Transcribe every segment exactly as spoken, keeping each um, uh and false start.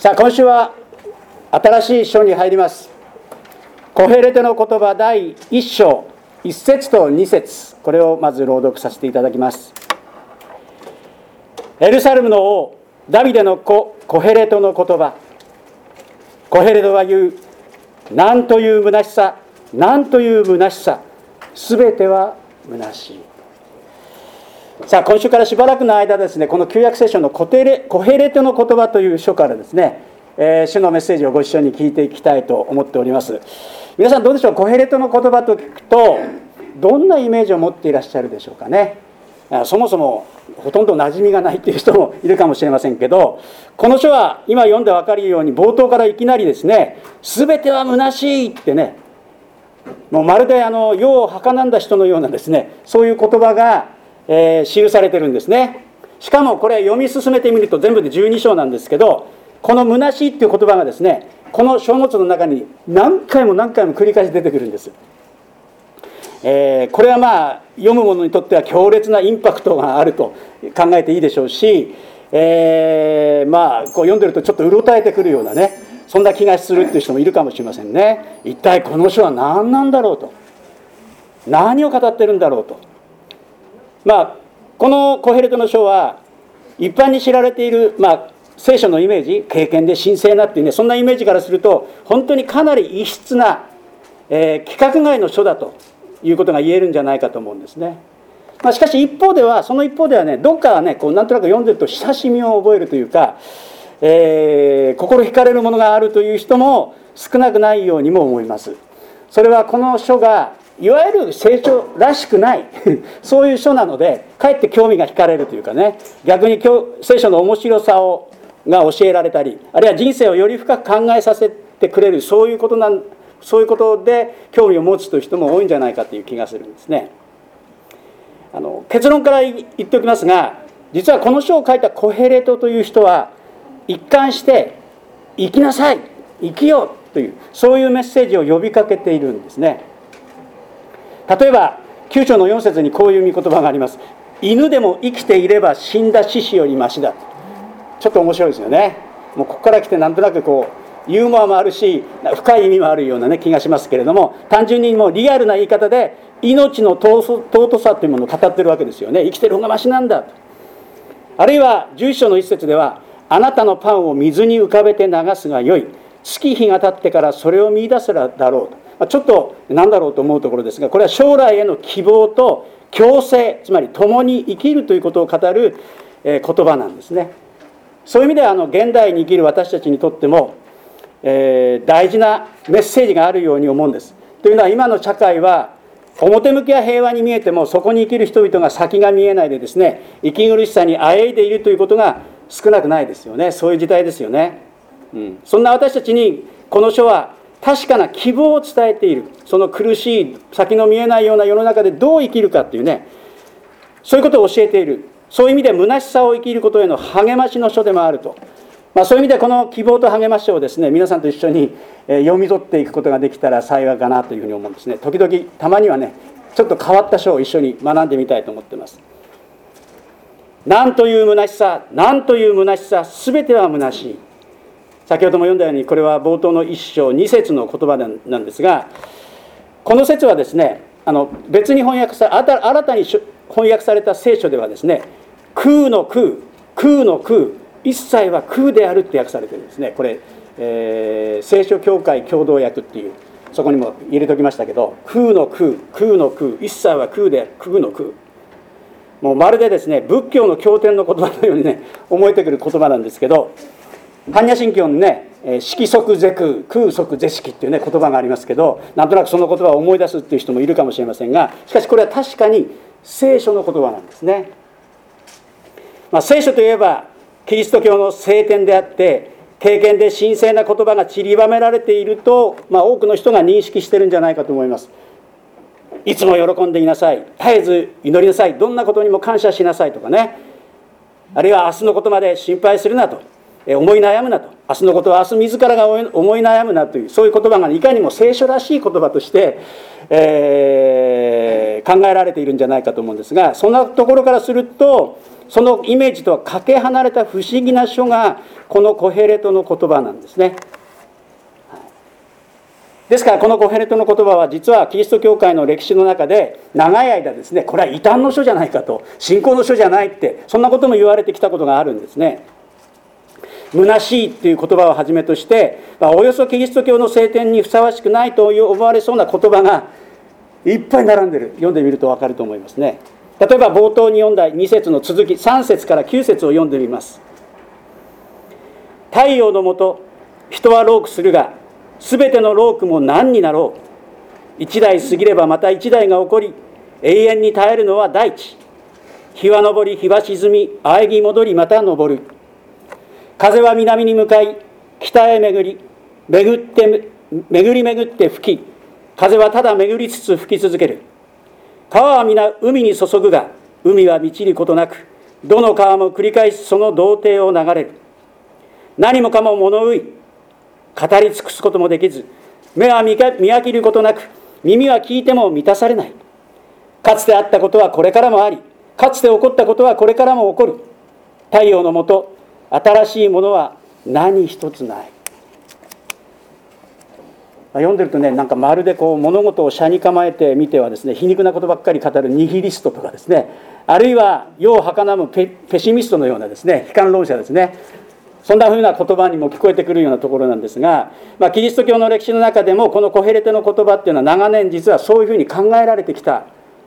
さあ、今週は新しい章に入ります。コヘレトの言葉だいいっ章いっ節とに節、これをまず朗読させていただきます。エルサレムの王ダビデの子コヘレトの言葉。コヘレトは言う。なんという虚しさ、なんという虚しさ、すべては虚しい。さあ、今週からしばらくの間ですね、この旧約聖書のコテレコヘレトの言葉という書からですね、えー、主のメッセージをご一緒に聞いていきたいと思っております。皆さんどうでしょう。コヘレトの言葉と聞くとどんなイメージを持っていらっしゃるでしょうかね。そもそもほとんど馴染みがないという人もいるかもしれませんけど、この書は今読んで分かるように冒頭からいきなりですね、すべては虚しいってね、もうまるであの世を儚んだ人のようなですね、そういう言葉が、えー、記されてるんですね。しかもこれ読み進めてみると全部でじゅうに章なんですけど、この虚しいっていう言葉がですね、この書物の中に何回も何回も繰り返し出てくるんです。えー、これはまあ読む者にとっては強烈なインパクトがあると考えていいでしょうし、えー、まあこう読んでるとちょっとうろたえてくるようなね、そんな気がするっていう人もいるかもしれませんね。一体この書は何なんだろうと、何を語ってるんだろうと。まあこのコヘレトの書は一般に知られている、まあ聖書のイメージ、敬虔で神聖なっていうね、そんなイメージからすると本当にかなり異質な、えー、規格外の書だということが言えるんじゃないかと思うんですね。まあ、しかし一方ではその一方ではね、どっかはねこうなんとなく読んでると親しみを覚えるというか、えー、心惹かれるものがあるという人も少なくないようにも思います。それはこの書がいわゆる聖書らしくないそういう書なので、かえって興味が惹かれるというかね、逆に聖書の面白さをが教えられたり、あるいは人生をより深く考えさせてくれる、そういうことなんそういうことで興味を持つという人も多いんじゃないかという気がするんですね。あの結論から言っておきますが、実はこの書を書いたコヘレトという人は一貫して生きなさい、生きようという、そういうメッセージを呼びかけているんですね。例えばきゅう章のよん節にこういう御言葉があります。犬でも生きていれば死んだ獅子よりましだ。ちょっと面白いですよね。もうここから来てなんとなくこうユーモアもあるし深い意味もあるような、ね、気がしますけれども、単純にもうリアルな言い方で命の尊さというものを語ってるわけですよね。生きてる方がましなんだと。あるいはじゅういっ章のいち節では、あなたのパンを水に浮かべて流すがよい、月日が経ってからそれを見出すだろうと。ちょっと何だろうと思うところですが、これは将来への希望と共生、つまり共に生きるということを語る言葉なんですね。そういう意味ではあの現代に生きる私たちにとっても、えー、大事なメッセージがあるように思うんです。というのは、今の社会は表向きは平和に見えても、そこに生きる人々が先が見えないでですね、息苦しさにあえいでいるということが少なくないですよね。そういう時代ですよね、うん、そんな私たちにこの書は確かな希望を伝えている。その苦しい先の見えないような世の中でどう生きるかっていうね、そういうことを教えている。そういう意味で虚しさを生きることへの励ましの書でもあると、まあ、そういう意味でこの希望と励ましをですね、皆さんと一緒に読み取っていくことができたら幸いかなというふうに思うんですね。時々たまにはね、ちょっと変わった書を一緒に学んでみたいと思っています。なんという虚しさ、なんという虚しさ、すべては虚しい。先ほども読んだように、これは冒頭のいっ章に節の言葉なんですが、この節はですね、あの別に翻訳さ新たに翻訳された聖書ではですね、空の空、空の空、一切は空であるって訳されてるんですね。これ、えー、聖書協会共同訳っていう、そこにも入れておきましたけど、空の空、空の空、一切は空である、空の空。もうまるでですね、仏教の経典の言葉のようにね、思えてくる言葉なんですけど、般若心経のね、色即是空、空即是色っていうね言葉がありますけど、なんとなくその言葉を思い出すっていう人もいるかもしれませんが、しかしこれは確かに聖書の言葉なんですね。まあ、聖書といえばキリスト教の聖典であって、敬虔で神聖な言葉が散りばめられていると、まあ、多くの人が認識してるんじゃないかと思います。いつも喜んでいなさい、絶えず祈りなさい、どんなことにも感謝しなさいとかね、あるいは明日のことまで心配するなと、思い悩むなと、明日のことは明日自らが思い悩むなという、そういう言葉がいかにも聖書らしい言葉として、えー、考えられているんじゃないかと思うんですが、そんなところからするとそのイメージとはかけ離れた不思議な書がこのコヘレトの言葉なんですね。ですからこのコヘレトの言葉は実はキリスト教会の歴史の中で長い間ですね、これは異端の書じゃないかと、信仰の書じゃないって、そんなことも言われてきたことがあるんですね。虚しいっていう言葉をはじめとして、まあ、およそキリスト教の聖典にふさわしくないと思われそうな言葉がいっぱい並んでる。読んでみると分かると思いますね。例えば冒頭に読んだに節の続き、さん節からきゅう節を読んでみます。太陽の下、人は労苦するが、すべての労苦も何になろう。一代過ぎればまた一代が起こり、永遠に耐えるのは大地。日は昇り、日は沈み、喘ぎ戻り、また昇る。風は南に向かい、北へ巡り、巡って、巡り巡って吹き、風はただ巡りつつ吹き続ける。川は皆海に注ぐが、海は満ちることなく、どの川も繰り返しその道程を流れる。何もかも物憂い、語り尽くすこともできず、目は見飽きることなく、耳は聞いても満たされない。かつてあったことはこれからもあり、かつて起こったことはこれからも起こる。太陽の下、新しいものは何一つない。読んでるとね、なんかまるでこう物事を斜に構えてみてはですね、皮肉なことばっかり語るニヒリストとかですね、あるいは世を儚む ペ, ペシミストのようなですね、悲観論者ですね、そんなふうな言葉にも聞こえてくるようなところなんですが、まあ、キリスト教の歴史の中でもこのコヘレトの言葉っていうのは長年実はそういうふうに考えられてきた、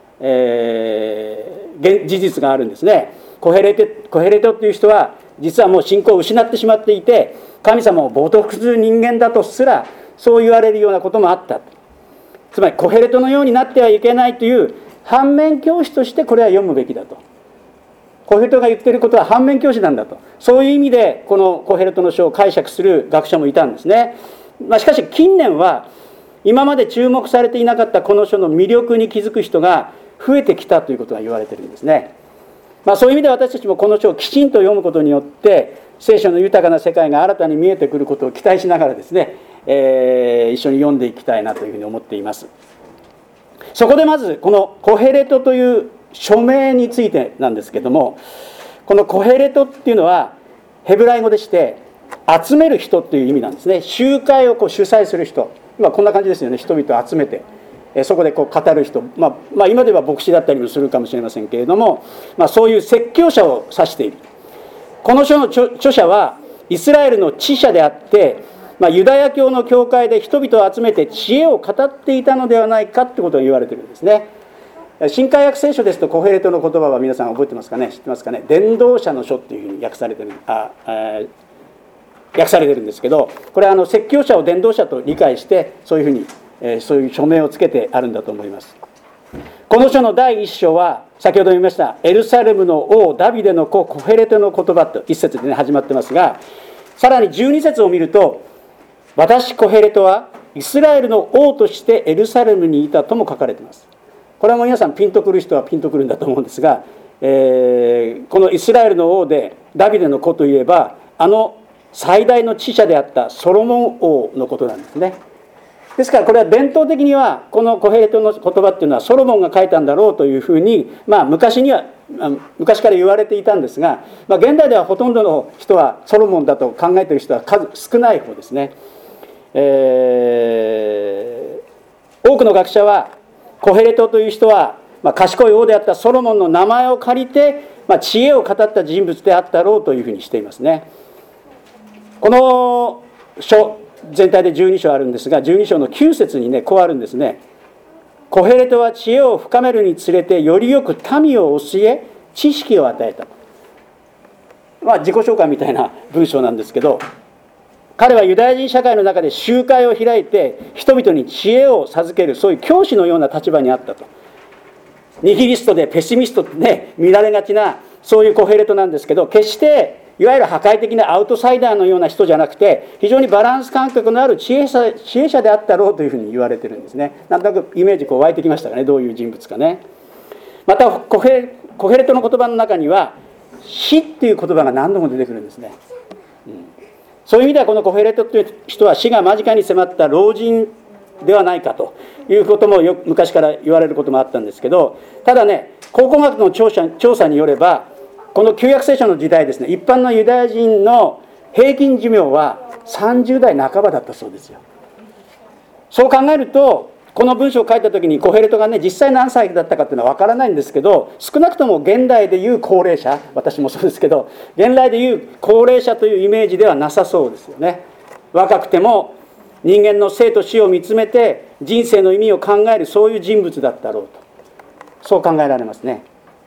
えー、事実があるんですね。コヘレト、コヘレトっていう人は実はもう信仰を失ってしまっていて、神様を冒涜する人間だとすらそう言われるようなこともあった。つまりコヘレトのようになってはいけないという反面教師としてこれは読むべきだと。コヘレトが言っていることは反面教師なんだと、そういう意味でこのコヘレトの書を解釈する学者もいたんですね。まあ、しかし近年は今まで注目されていなかったこの書の魅力に気づく人が増えてきたということが言われているんですね。まあ、そういう意味で私たちもこの書をきちんと読むことによって聖書の豊かな世界が新たに見えてくることを期待しながらですね、えー、一緒に読んでいきたいなというふうに思っています。そこでまずこのコヘレトという書名についてなんですけども、このコヘレトっていうのはヘブライ語でして集める人っていう意味なんですね。集会をこう主催する人、今こんな感じですよね。人々を集めてそこでこう語る人、まあ、まあ今では牧師だったりもするかもしれませんけれども、まあ、そういう説教者を指している。この書の著者はイスラエルの知者であって、まあ、ユダヤ教の教会で人々を集めて知恵を語っていたのではないかってことが言われているんですね。新海訳聖書ですとコヘレトの言葉は皆さん覚えてますかね、知ってますかね。伝道者の書っていうふうに訳されてるああ訳されてるんですけど、これはあの説教者を伝道者と理解してそういうふうに、えー、そういう署名をつけてあるんだと思います。この書の第一章は先ほど言いましたエルサレムの王ダビデの子コヘレトの言葉と一節で、ね、始まってますが、さらにじゅうに節を見ると、私コヘレトはイスラエルの王としてエルサレムにいたとも書かれています。これはもう皆さんピンとくる人はピンとくるんだと思うんですが、えー、このイスラエルの王でダビデの子といえばあの最大の知者であったソロモン王のことなんですね。ですからこれは伝統的にはこのコヘレトの言葉っていうのはソロモンが書いたんだろうというふうに、まあ、昔には昔から言われていたんですが、まあ、現代ではほとんどの人はソロモンだと考えている人は数少ない方ですね。えー、多くの学者はコヘレトという人は、まあ、賢い王であったソロモンの名前を借りて、まあ、知恵を語った人物であったろうというふうにしていますね。この書全体でじゅうに章あるんですが、じゅうに章のきゅう節にねこうあるんですね。コヘレトは知恵を深めるにつれてよりよく民を教え知識を与えた。まあ自己紹介みたいな文章なんですけど、彼はユダヤ人社会の中で集会を開いて人々に知恵を授ける、そういう教師のような立場にあったと。ニヒリストでペシミストってね見られがちなそういうコヘレトなんですけど、決していわゆる破壊的なアウトサイダーのような人じゃなくて、非常にバランス感覚のある知恵者、知恵者であったろうというふうに言われてるんですね。なんとなくイメージこう湧いてきましたかね、どういう人物かね。またコヘ、コヘレトの言葉の中には死っていう言葉が何度も出てくるんですね、うん、そういう意味ではこのコヘレトという人は死が間近に迫った老人ではないかということもよ昔から言われることもあったんですけど、ただね考古学の調査、調査によればこの旧約聖書の時代ですね、一般のユダヤ人の平均寿命はさんじゅうだいなかばだったそうですよ。そう考えると、この文章を書いた時にコヘレトがね、実際何歳だったかっていうのは分からないんですけど、少なくとも現代でいう高齢者、私もそうですけど、現代でいう高齢者というイメージではなさそうですよね。若くても人間の生と死を見つめて人生の意味を考える、そういう人物だったろうと、そう考えられますね。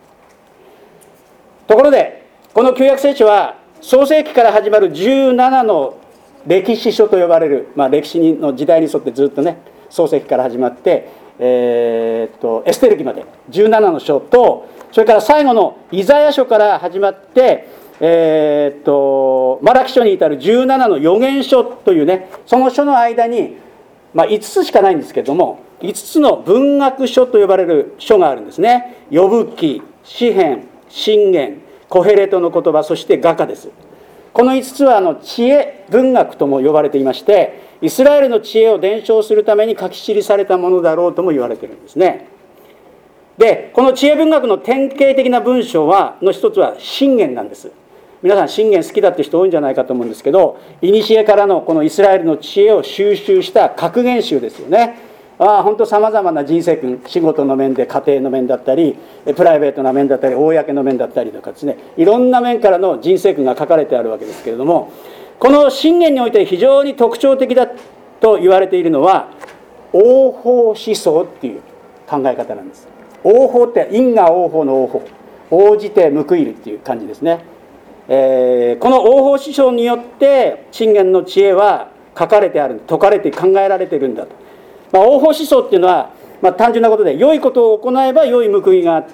ところでこの旧約聖書は創世記から始まるじゅうななの歴史書と呼ばれる、まあ、歴史の時代に沿ってずっとね、創世記から始まって、えー、っとエステル記までじゅうななの書と、それから最後のイザヤ書から始まって、えー、っとマラキ書に至るじゅうななの預言書というね、その書の間に、まあ、いつつしかないんですけれども、いつつの文学書と呼ばれる書があるんですね。ヨブ記、詩編、箴言、コヘレトの言葉、そして雅歌です。このいつつはあの知恵文学とも呼ばれていまして、イスラエルの知恵を伝承するために書き記されたものだろうとも言われているんですね。で、この知恵文学の典型的な文章はの一つは箴言なんです。皆さん箴言好きだって人多いんじゃないかと思うんですけど、古からのこのイスラエルの知恵を収集した格言集ですよね。ああ、本当さまざまな人生訓、仕事の面で、家庭の面だったり、プライベートな面だったり、公の面だったりとかですね、いろんな面からの人生訓が書かれてあるわけですけれども、この箴言において非常に特徴的だと言われているのは応報思想っていう考え方なんです。応報って因果応報の応報、応じて報いるっていう感じですね。えー、この応報思想によって箴言の知恵は書かれてある、説かれて考えられているんだと。まあ、応報思想っていうのは、まあ、単純なことで、良いことを行えば良い報いがあって、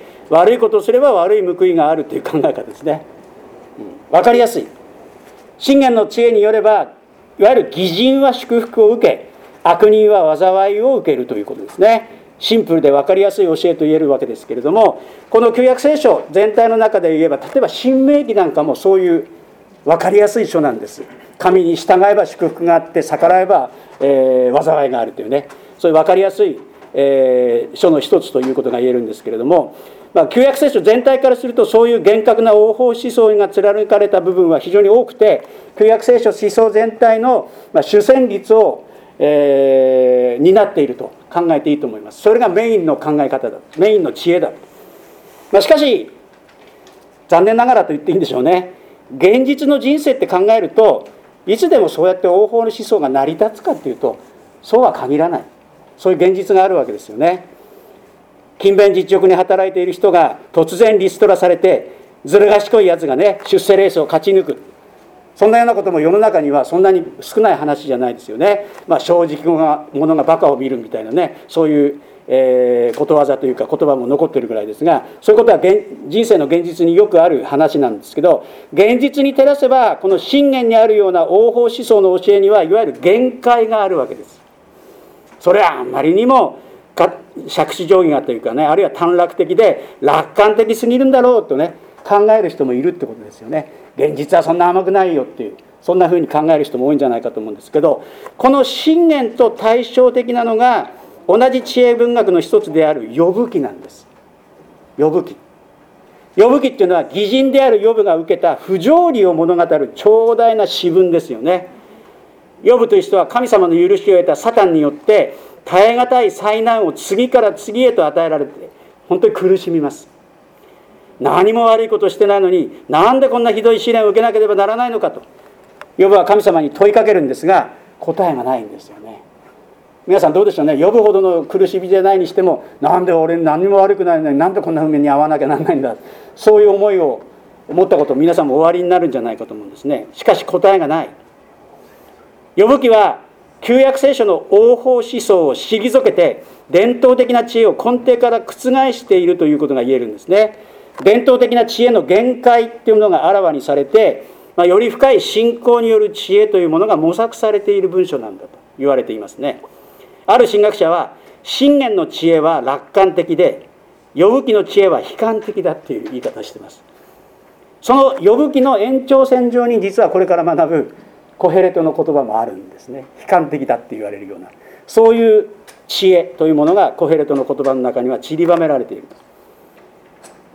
悪いことをすれば悪い報いがあるという考え方ですね。うん、分かりやすい。箴言の知恵によれば、いわゆる義人は祝福を受け、悪人は災いを受けるということですね。シンプルで分かりやすい教えと言えるわけですけれども、この旧約聖書全体の中で言えば、例えば申命記なんかもそういう分かりやすい書なんです。神に従えば祝福があって、逆らえば、えー、災いがあるというね、そういう分かりやすい、えー、書の一つということが言えるんですけれども、まあ、旧約聖書全体からするとそういう厳格な応報思想が貫かれた部分は非常に多くて、旧約聖書思想全体の主旋律を、えー、担っていると考えていいと思います。それがメインの考え方だ、メインの知恵だ。まあ、しかし残念ながらと言っていいんでしょうね、現実の人生って考えると、いつでもそうやって応報の思想が成り立つかっていうと、そうは限らない。そういう現実があるわけですよね。勤勉実直に働いている人が突然リストラされて、ずる賢いやつがね、出世レースを勝ち抜く、そんなようなことも世の中にはそんなに少ない話じゃないですよね。まあ、正直者がバカを見るみたいなね、そういう、えー、ことわざというか言葉も残っているぐらいですが、そういうことは現人生の現実によくある話なんですけど、現実に照らせばこの箴言にあるような応報思想の教えにはいわゆる限界があるわけです。それはあまりにも杓子定規がというかね、あるいは短絡的で楽観的すぎるんだろうとね、考える人もいるってことですよね。現実はそんな甘くないよっていう、そんなふうに考える人も多いんじゃないかと思うんですけど、この箴言と対照的なのが同じ知恵文学の一つであるヨブ記なんです。ヨブ記ヨブ記っていうのは義人であるヨブが受けた不条理を物語る長大な詩文ですよね。ヨブという人は神様の許しを得たサタンによって耐え難い災難を次から次へと与えられて、本当に苦しみます。何も悪いことしてないのに、なんでこんなひどい試練を受けなければならないのかとヨブは神様に問いかけるんですが、答えがないんですよね。皆さんどうでしょうね。ヨブほどの苦しみじゃないにしても、なんで俺何も悪くないのになんでこんな目に遭わなきゃならないんだ、そういう思いを持ったこと皆さんもおありになるんじゃないかと思うんですね。しかし答えがない。ヨブ記は旧約聖書の応報思想を退けて、伝統的な知恵を根底から覆しているということが言えるんですね。伝統的な知恵の限界というものがあらわにされて、まあ、より深い信仰による知恵というものが模索されている文書なんだと言われていますね。ある神学者は、箴言の知恵は楽観的で、ヨブ記の知恵は悲観的だという言い方をしています。そのヨブ記の延長線上に実はこれから学ぶコヘレトの言葉もあるんですね。悲観的だって言われるような、そういう知恵というものがコヘレトの言葉の中には散りばめられている。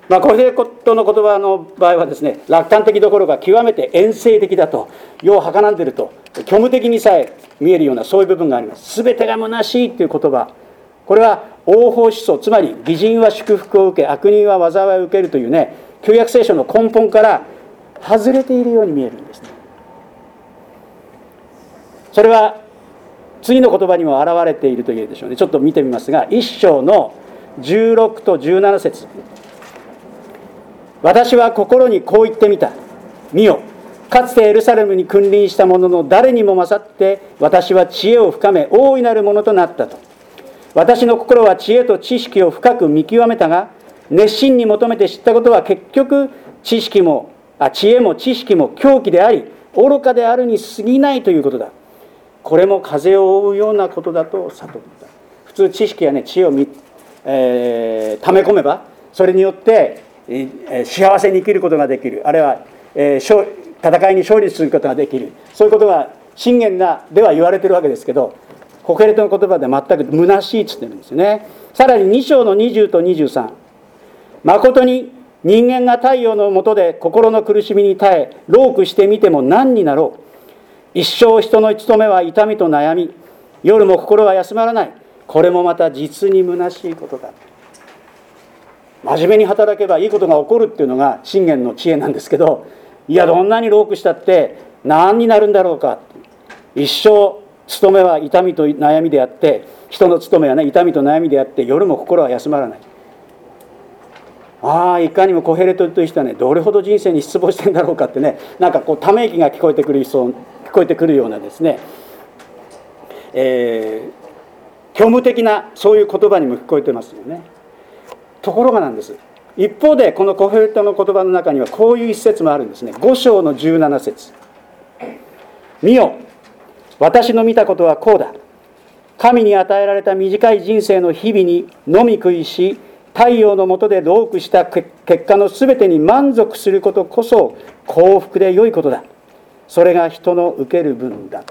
まあ、コヘレトの言葉の場合はですね、楽観的どころか極めて遠征的だと、世を儚んでいると、虚無的にさえ見えるようなそういう部分があります。すべてが虚しいという言葉、これは応報思想、つまり義人は祝福を受け、悪人は災いを受けるというね、旧約聖書の根本から外れているように見えるんですね。それは次の言葉にも表れていると言えるでしょうね。ちょっと見てみますが、一章のじゅうろくとじゅうなな節。私は心にこう言ってみた。見よ、かつてエルサレムに君臨した者の誰にも勝って私は知恵を深め大いなるものとなったと。私の心は知恵と知識を深く見極めたが、熱心に求めて知ったことは結局知識もあ知恵も知識も狂気であり愚かであるに過ぎないということだ。これも風を追うようなことだと悟った。普通知識や、ね、知恵をみ、えー、溜め込めばそれによって幸せに生きることができる、あるいは、えー、戦いに勝利することができる、そういうことが信玄なでは言われているわけですけど、コヘレトの言葉で全く虚しいって言ってるんですよね。さらにに章のにじゅうとにじゅうさん、誠に人間が太陽の下で心の苦しみに耐え労苦してみても何になろう。一生人の務めは痛みと悩み、夜も心は休まらない。これもまた実に虚しいことだ。真面目に働けばいいことが起こるっていうのが信玄の知恵なんですけど、いやどんなに労苦したって何になるんだろうか。一生務めは痛みと悩みであって、人の務めはね痛みと悩みであって、夜も心は休まらない。ああ、いかにもコヘレトという人はね、どれほど人生に失望してんだろうかってね、なんかこうため息が聞こえてくる人聞こえてくるようなですね、えー、虚無的なそういう言葉にも聞こえてますよね。ところがなんです。一方でこのコヘレトの言葉の中にはこういう一節もあるんですね。ご章のじゅうなな節。見よ、私の見たことはこうだ。神に与えられた短い人生の日々に飲み食いし、太陽の下で労苦した結果のすべてに満足することこそ幸福で良いことだ。それが人の受ける分だと。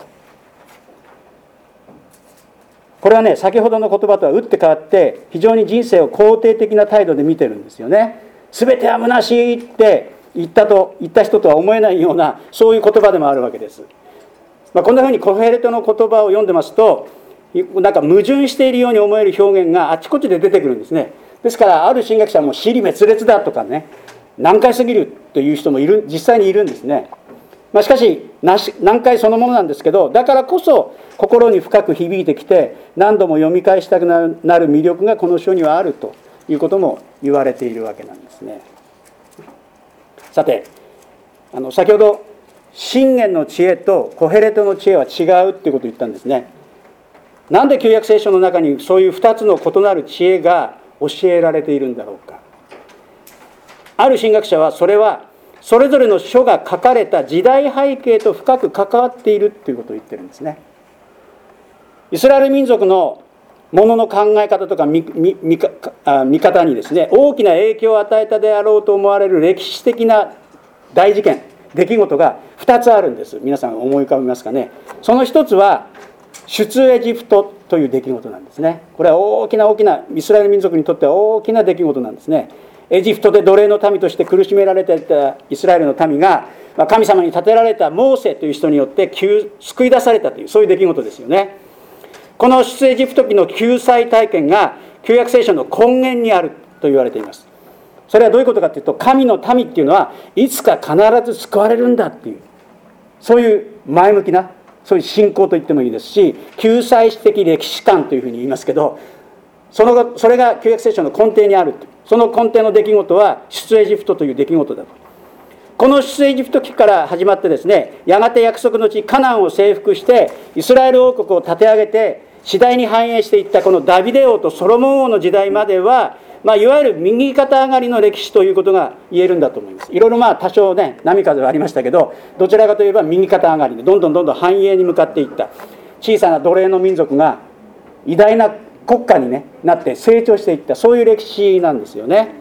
これはね、先ほどの言葉とは打って変わって非常に人生を肯定的な態度で見てるんですよね。すべては虚しいって言ったと言った人とは思えないようなそういう言葉でもあるわけです。まあ、こんなふうにコヘレトの言葉を読んでますと、なんか矛盾しているように思える表現があちこちで出てくるんですね。ですからある神学者はもう支離滅裂だとかね、難解すぎるという人もいる、実際にいるんですね。まあ、しかし難解そのものなんですけど、だからこそ心に深く響いてきて何度も読み返したくなる魅力がこの書にはあるということも言われているわけなんですね。さて、あの先ほど信玄の知恵とコヘレトの知恵は違うっていうことを言ったんですね。なんで旧約聖書の中にそういうふたつの異なる知恵が教えられているんだろうか。ある神学者はそれはそれぞれの書が書かれた時代背景と深く関わっているということを言ってるんですね。イスラエル民族のものの考え方とか 見, 見, 見, 見方にですね、大きな影響を与えたであろうと思われる歴史的な大事件、出来事がふたつあるんです。皆さん思い浮かびますかね。その一つは出エジプトという出来事なんですね。これは大きな大きなイスラエル民族にとっては大きな出来事なんですね。エジプトで奴隷の民として苦しめられていたイスラエルの民が神様に立てられたモーセという人によって救い出されたという、そういう出来事ですよね。この出エジプト記の救済体験が旧約聖書の根源にあると言われています。それはどういうことかというと、神の民っていうのはいつか必ず救われるんだっていう、そういう前向きな、そういう信仰と言ってもいいですし、救済史的歴史観というふうに言いますけど、そのそれが旧約聖書の根底にあると。その根底の出来事は出エジプトという出来事だと。この出エジプト記から始まってですね、やがて約束の地カナンを征服してイスラエル王国を立て上げて次第に繁栄していったこのダビデ王とソロモン王の時代までは、まあ、いわゆる右肩上がりの歴史ということが言えるんだと思います。いろいろまあ多少ね波風はありましたけど、どちらかといえば右肩上がりでどんどんどんどん繁栄に向かっていった、小さな奴隷の民族が偉大な国家に、ね、なって成長していった、そういう歴史なんですよね。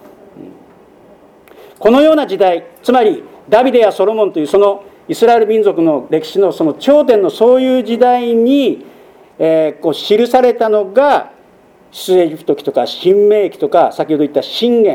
このような時代、つまりダビデやソロモンというそのイスラエル民族の歴史のその頂点のそういう時代に、えー、こう記されたのが出エジプト記とか新明記とか先ほど言った箴言、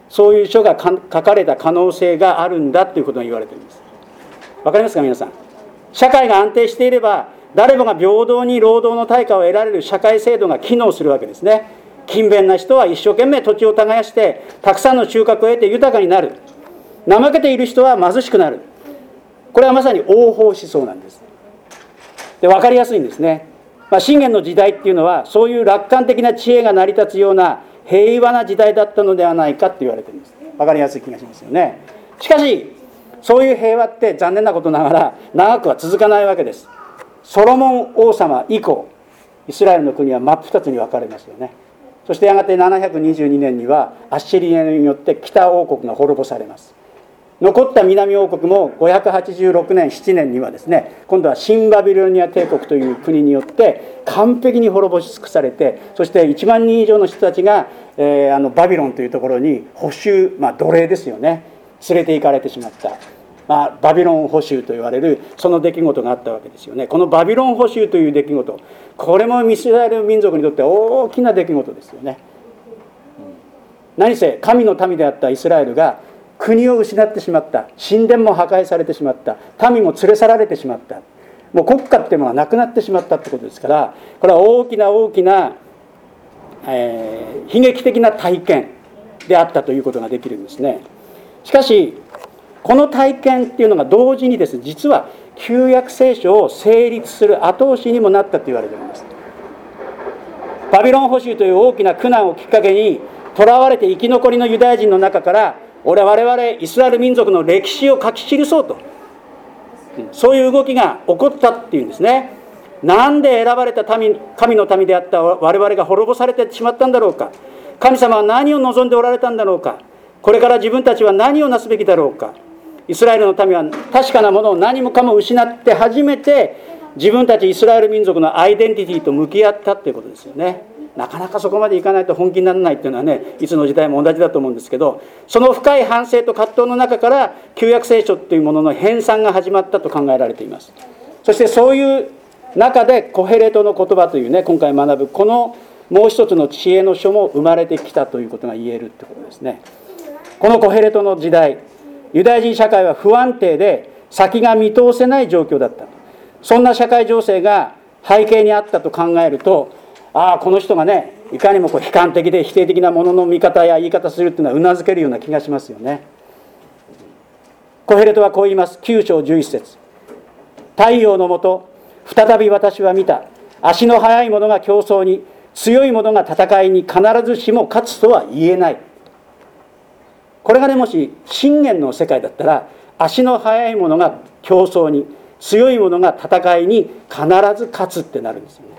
そういう書が書かれた可能性があるんだということが言われているんです。わかりますか皆さん。社会が安定していれば誰もが平等に労働の対価を得られる社会制度が機能するわけですね。勤勉な人は一生懸命土地を耕してたくさんの収穫を得て豊かになる。怠けている人は貧しくなる。これはまさに応報思想なんです。で分かりやすいんですね。まあ、信玄の時代っていうのはそういう楽観的な知恵が成り立つような平和な時代だったのではないかって言われているんです。分かりやすい気がしますよね。しかしそういう平和って残念なことながら長くは続かないわけです。ソロモン王様以降イスラエルの国は真っ二つに分かれますよね。そしてやがてななひゃくにじゅうにねんにはアッシリアによって北王国が滅ぼされます。残った南王国もごひゃくはちじゅうろくねんしちねんにはですね、今度は新バビロニア帝国という国によって完璧に滅ぼし尽くされて、そしていちまんにん以上の人たちが、えー、あのバビロンというところに捕囚、まあ、奴隷ですよね、連れて行かれてしまった、まあ、バビロン捕囚と言われるその出来事があったわけですよね。このバビロン捕囚という出来事、これもイスラエル民族にとって大きな出来事ですよね。何せ神の民であったイスラエルが国を失ってしまった、神殿も破壊されてしまった、民も連れ去られてしまった、もう国家っていうのがなくなってしまったってことですから、これは大きな大きな、えー、悲劇的な体験であったということができるんですね。しかしこの体験っていうのが同時にですね、実は旧約聖書を成立する後押しにもなったと言われているんです。バビロン捕囚という大きな苦難をきっかけに囚われて生き残りのユダヤ人の中から、俺は我々イスラエル民族の歴史を書き記そうと、そういう動きが起こったっていうんですね。なんで選ばれた民、神の民であった我々が滅ぼされてしまったんだろうか。神様は何を望んでおられたんだろうか。これから自分たちは何をなすべきだろうか。イスラエルの民は確かなものを何もかも失って初めて自分たちイスラエル民族のアイデンティティと向き合ったっていうことですよね。なかなかそこまでいかないと本気にならないっていうのはね、いつの時代も同じだと思うんですけど、その深い反省と葛藤の中から旧約聖書というものの編纂が始まったと考えられています。そしてそういう中でコヘレトの言葉というね、今回学ぶこのもう一つの知恵の書も生まれてきたということが言えるってことですね。このコヘレトの時代、ユダヤ人社会は不安定で先が見通せない状況だった。そんな社会情勢が背景にあったと考えると、ああこの人がね、いかにもこう悲観的で否定的なものの見方や言い方するっていうのはうなずけるような気がしますよね。コヘレトはこう言います。きゅう章じゅういち節、太陽の下再び私は見た。足の速い者が競争に、強い者が戦いに必ずしも勝つとは言えない。これがね、もし信玄の世界だったら、足の速い者が競争に、強い者が戦いに必ず勝つってなるんですよね。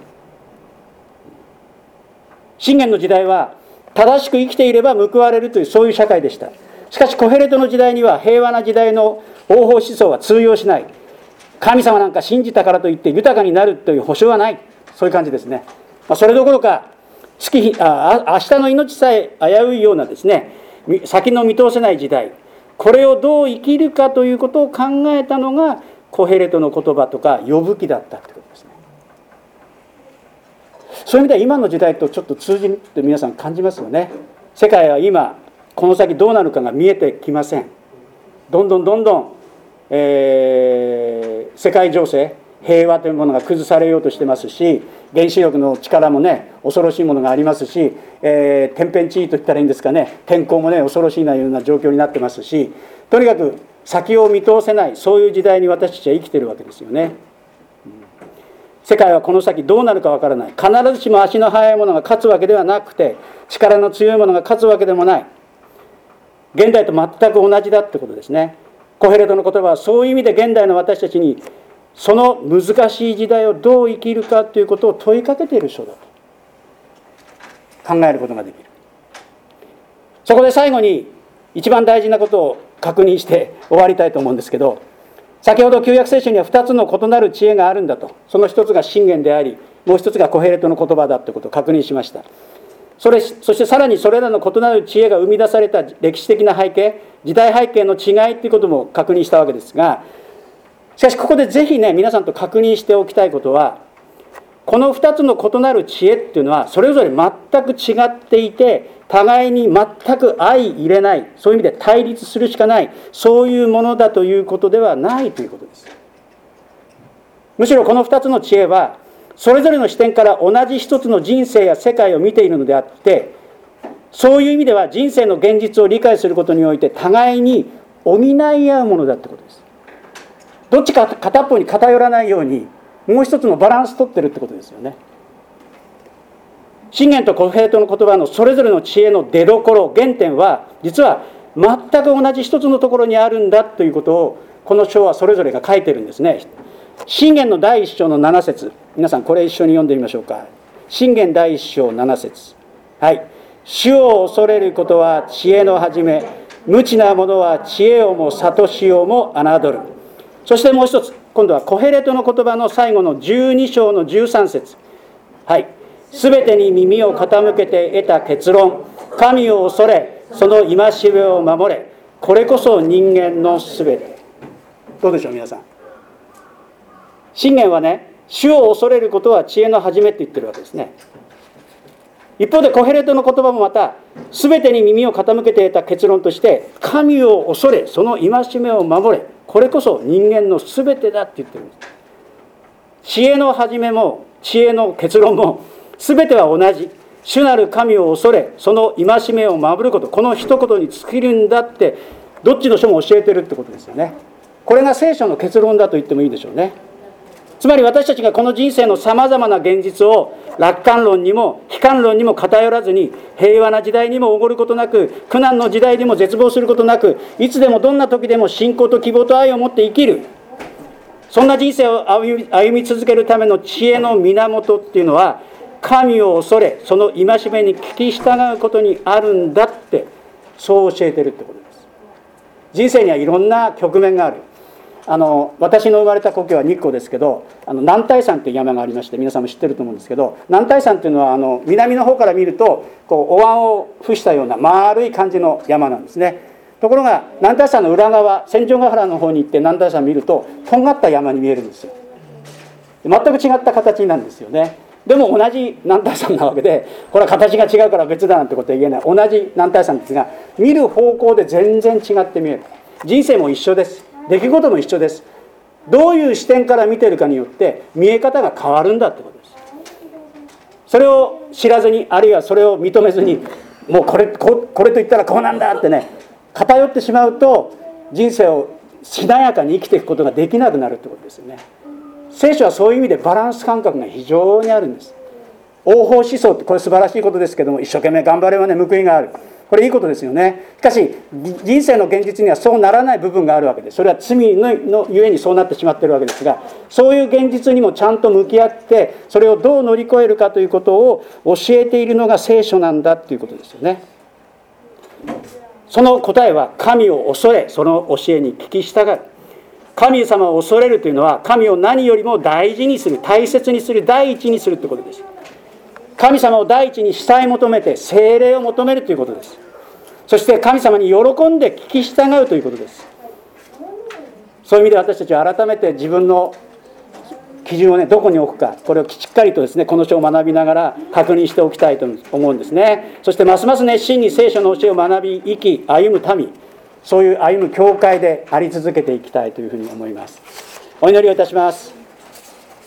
信玄の時代は正しく生きていれば報われるという、そういう社会でした。しかしコヘレトの時代には平和な時代の応報思想は通用しない。神様なんか信じたからといって豊かになるという保証はない。そういう感じですね。まあ、それどころか月あ明日の命さえ危ういようなですね、先の見通せない時代、これをどう生きるかということを考えたのがコヘレトの言葉とか呼ぶ記だったということですね。そういう意味では今の時代とちょっと通じるって皆さん感じますよね。世界は今この先どうなるかが見えてきません。どんどんどんどん、えー、世界情勢、平和というものが崩されようとしてますし、原子力の力もね恐ろしいものがありますし、えー、天変地異と言ったらいいんですかね、天候もね恐ろしいような状況になってますし、とにかく先を見通せない、そういう時代に私たちは生きているわけですよね。世界はこの先どうなるかわからない。必ずしも足の速い者が勝つわけではなくて、力の強い者が勝つわけでもない。現代と全く同じだってことですね。コヘレトの言葉はそういう意味で現代の私たちにその難しい時代をどう生きるかということを問いかけている書だと考えることができる。そこで最後に一番大事なことを確認して終わりたいと思うんですけど、先ほど旧約聖書にはふたつの異なる知恵があるんだと、その一つが箴言であり、もう一つがコヘレトの言葉だということを確認しました。それそしてさらにそれらの異なる知恵が生み出された歴史的な背景、時代背景の違いということも確認したわけですが、しかしここでぜひね皆さんと確認しておきたいことは、 このふたつの異なる知恵っていうのはそれぞれ全く違っていて、互いに全く相入れない、そういう意味で対立するしかない、そういうものだということではないということです。むしろこのふたつの知恵はそれぞれの視点から同じ一つの人生や世界を見ているのであって、そういう意味では人生の現実を理解することにおいて互いに補い合うものだってことです。どっちか片っぽに偏らないようにもう一つのバランス取ってるってことですよね。信玄とコヘレトの言葉のそれぞれの知恵の出どころ、原点は実は全く同じ一つのところにあるんだということをこの章はそれぞれが書いてるんですね。信玄の第一章のなな節、皆さんこれ一緒に読んでみましょうか。信玄第一章なな節、はい。主を恐れることは知恵の始め、無知な者は知恵をも悟しをも侮る。そしてもう一つ、今度はコヘレトの言葉の最後のじゅうに章のじゅうさん節、はい。すべてに耳を傾けて得た結論、神を恐れ、その戒めを守れ、これこそ人間のすべて。どうでしょう皆さん。信玄はね、主を恐れることは知恵の始めって言ってるわけですね。一方でコヘレトの言葉もまた、すべてに耳を傾けて得た結論として、神を恐れ、その戒めを守れ、これこそ人間のすべてだって言ってるんです。知恵の始めも知恵の結論もすべては同じ。主なる神を恐れ、その戒めを守ること、この一言に尽きるんだって、どっちの書も教えてるってことですよね。これが聖書の結論だと言ってもいいでしょうね。つまり私たちがこの人生のさまざまな現実を楽観論にも悲観論にも偏らずに、平和な時代にもおごることなく、苦難の時代にも絶望することなく、いつでもどんな時でも信仰と希望と愛を持って生きる、そんな人生を歩み、歩み続けるための知恵の源っていうのは、神を恐れ、その戒めに聞き従うことにあるんだって、そう教えてるってことです。人生にはいろんな局面がある。あの私の生まれた故郷は日光ですけど、あの男体山という山がありまして、皆さんも知ってると思うんですけど、男体山というのはあの南の方から見るとこうお椀を付したような丸い感じの山なんですね。ところが男体山の裏側、千丈ヶ原の方に行って男体山を見るととんがった山に見えるんですよ。全く違った形なんですよね。でも同じ男体山なわけで、これは形が違うから別だなんてことは言えない。同じ男体山ですが、見る方向で全然違って見える。人生も一緒です。出来事も一緒です。どういう視点から見てるかによって見え方が変わるんだってことです。それを知らずに、あるいはそれを認めずに、もうこれ、こ、これと言ったらこうなんだってね、偏ってしまうと人生をしなやかに生きていくことができなくなるってことですよね。聖書はそういう意味でバランス感覚が非常にあるんです。応報思想ってこれ素晴らしいことですけども、一生懸命頑張ればね報いがある、これいいことですよね。しかし人生の現実にはそうならない部分があるわけで、それは罪のゆえにそうなってしまっているわけですが、そういう現実にもちゃんと向き合ってそれをどう乗り越えるかということを教えているのが聖書なんだということですよね。その答えは神を恐れ、その教えに聞き従う。神様を恐れるというのは、神を何よりも大事にする、大切にする、第一にするということです。神様を第一に慕い求めて聖霊を求めるということです。そして神様に喜んで聞き従うということです。そういう意味で私たちは改めて自分の基準をね、どこに置くか、これをしっかりとですね、この書を学びながら確認しておきたいと思うんですね。そしてますます熱心に聖書の教えを学び、生き、歩む民、そういう歩む教会であり続けていきたいというふうに思います。お祈りをいたします。